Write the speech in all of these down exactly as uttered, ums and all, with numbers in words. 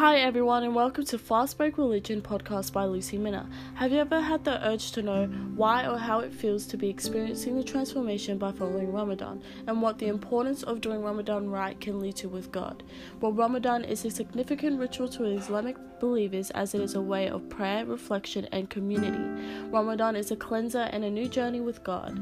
Hi everyone and welcome to Fast Break Religion podcast by Lucy Minna. Have you ever had the urge to know why or how it feels to be experiencing the transformation by following Ramadan and what the importance of doing Ramadan right can lead to with God? Well, Ramadan is a significant ritual to Islamic believers as it is a way of prayer, reflection and community. Ramadan is a cleanser and a new journey with God.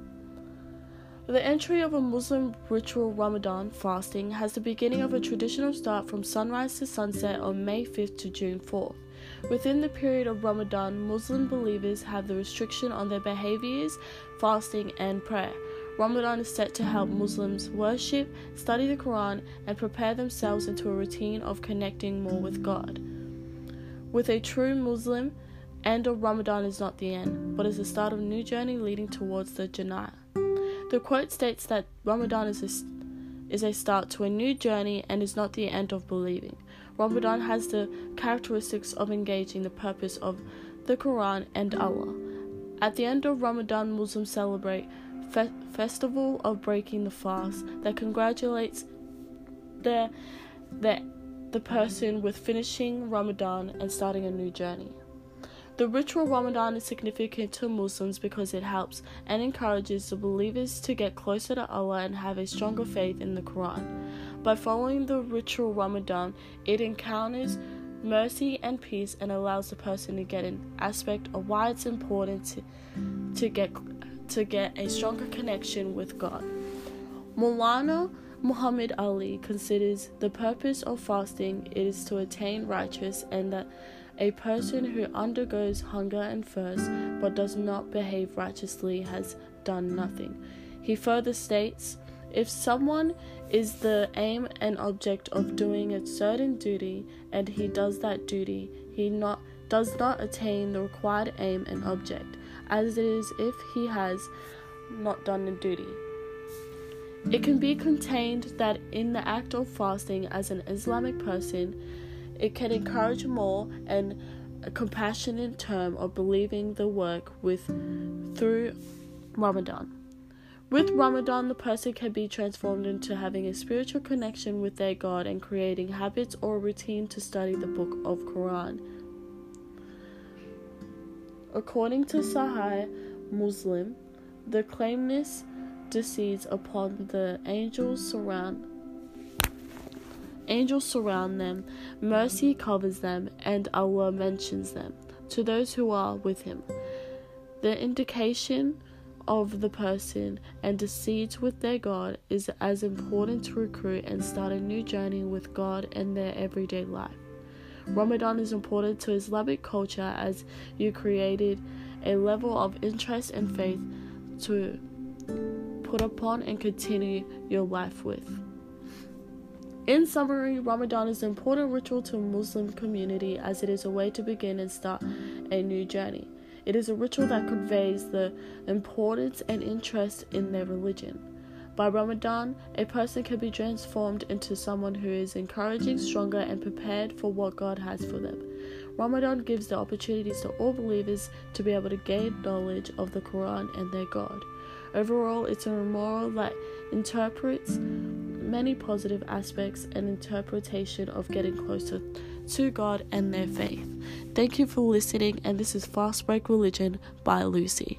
The entry of a Muslim ritual Ramadan fasting has the beginning of a traditional start from sunrise to sunset on May fifth to June fourth. Within the period of Ramadan, Muslim believers have the restriction on their behaviors, fasting and prayer. Ramadan is set to help Muslims worship, study the Quran, and prepare themselves into a routine of connecting more with God. With a true Muslim, end of Ramadan is not the end, but is the start of a new journey leading towards the Jannah. The quote states that Ramadan is a, is a start to a new journey and is not the end of believing. Ramadan has the characteristics of engaging the purpose of the Quran and Allah. At the end of Ramadan, Muslims celebrate fe- festival of breaking the fast that congratulates the, the, the person with finishing Ramadan and starting a new journey. The ritual Ramadan is significant to Muslims because it helps and encourages the believers to get closer to Allah and have a stronger faith in the Quran. By following the ritual Ramadan, it encounters mercy and peace and allows the person to get an aspect of why it's important to, to get to get a stronger connection with God. Maulana Muhammad Ali considers the purpose of fasting is to attain righteousness and that a person who undergoes hunger and thirst but does not behave righteously has done nothing. He further states, if someone is the aim and object of doing a certain duty and he does that duty, he not does not attain the required aim and object, as it is if he has not done the duty. It can be contained that in the act of fasting as an Islamic person, it can encourage more and a compassionate term of believing the work with through Ramadan. With Ramadan, the person can be transformed into having a spiritual connection with their God and creating habits or routine to study the book of Quran. According to Sahih Muslim, the claimness descends upon the angels surround Angels surround them, mercy covers them, and Allah mentions them to those who are with him. The indication of the person and the seeds with their God is as important to recruit and start a new journey with God in their everyday life. Ramadan is important to Islamic culture as you created a level of interest and faith to put upon and continue your life with. In summary, Ramadan is an important ritual to a Muslim community as it is a way to begin and start a new journey. It is a ritual that conveys the importance and interest in their religion. By Ramadan, a person can be transformed into someone who is encouraging, stronger, and prepared for what God has for them. Ramadan gives the opportunities to all believers to be able to gain knowledge of the Quran and their God. Overall, it's a memorial that interprets many positive aspects and interpretation of getting closer to God and their faith. Thank you for listening, and this is Fast Break Religion by Lucy.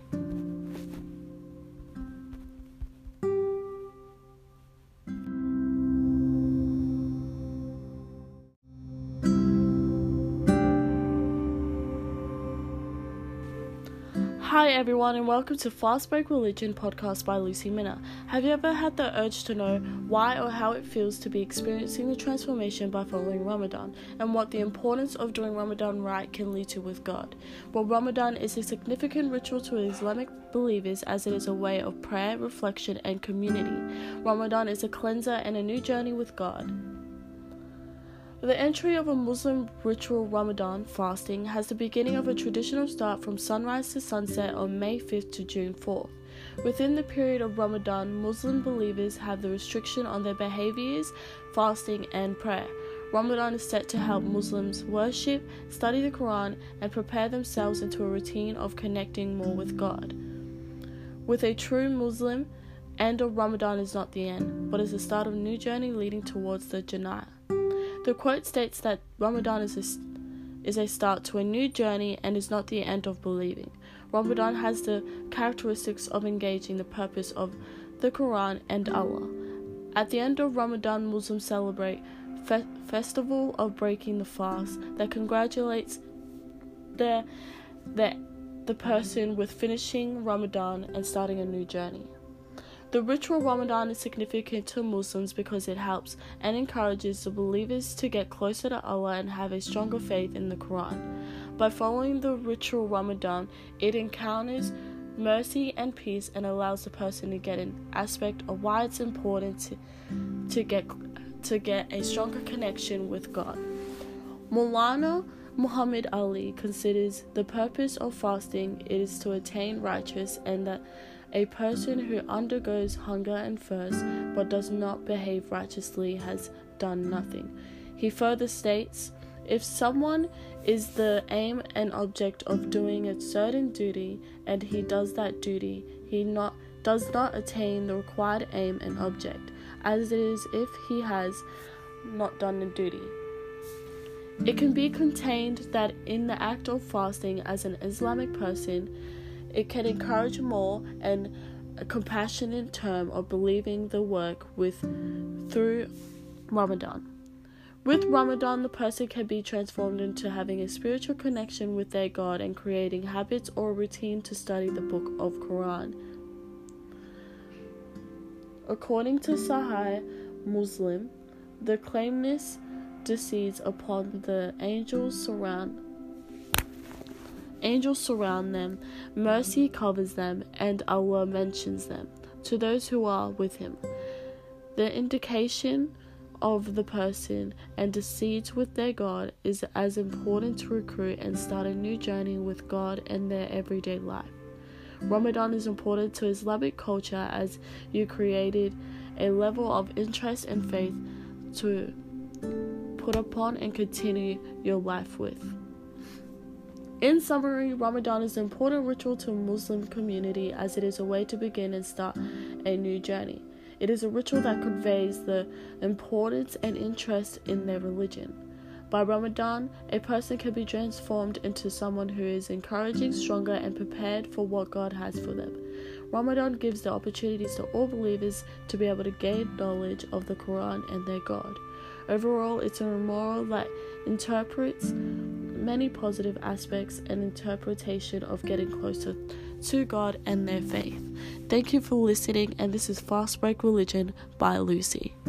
Hi everyone and welcome to Fast Break Religion podcast by Lucy Minna. Have you ever had the urge to know why or how it feels to be experiencing the transformation by following Ramadan and what the importance of doing Ramadan right can lead to with God? Well, Ramadan is a significant ritual to Islamic believers as it is a way of prayer, reflection and community. Ramadan is a cleanser and a new journey with God. The entry of a Muslim ritual Ramadan fasting has the beginning of a traditional start from sunrise to sunset on May fifth to June fourth. Within the period of Ramadan, Muslim believers have the restriction on their behaviors, fasting and prayer. Ramadan is set to help Muslims worship, study the Quran, and prepare themselves into a routine of connecting more with God. With a true Muslim, end of Ramadan is not the end, but is the start of a new journey leading towards the Jannah. The quote states that Ramadan is a, is a start to a new journey and is not the end of believing. Ramadan has the characteristics of engaging the purpose of the Quran and Allah. At the end of Ramadan, Muslims celebrate fe- festival of breaking the fast that congratulates the, the, the person with finishing Ramadan and starting a new journey. The ritual Ramadan is significant to Muslims because it helps and encourages the believers to get closer to Allah and have a stronger faith in the Quran. By following the ritual Ramadan, it encounters mercy and peace and allows the person to get an aspect of why it's important to, to get to get a stronger connection with God. Maulana Muhammad Ali considers the purpose of fasting is to attain righteousness, and that a person who undergoes hunger and thirst but does not behave righteously has done nothing. He further states, if someone is the aim and object of doing a certain duty and he does that duty, he not does not attain the required aim and object, as it is if he has not done the duty. It can be contained that in the act of fasting as an Islamic person, it can encourage more and a compassionate term of believing the work with through Ramadan. With Ramadan, the person can be transformed into having a spiritual connection with their God and creating habits or routine to study the book of Quran. According to Sahih Muslim, the claimness descends upon the angels surround Angels surround them, mercy covers them, and Allah mentions them to those who are with him. The indication of the person and deceits with their God is as important to recruit and start a new journey with God in their everyday life. Ramadan is important to Islamic culture as you created a level of interest and faith to put upon and continue your life with. In summary, Ramadan is an important ritual to a Muslim community as it is a way to begin and start a new journey. It is a ritual that conveys the importance and interest in their religion. By Ramadan, a person can be transformed into someone who is encouraging, stronger, and prepared for what God has for them. Ramadan gives the opportunities to all believers to be able to gain knowledge of the Quran and their God. Overall, it's a memorial that interprets many positive aspects and interpretation of getting closer to God and their faith. Thank you for listening, and this is Fast Break Religion by Lucy.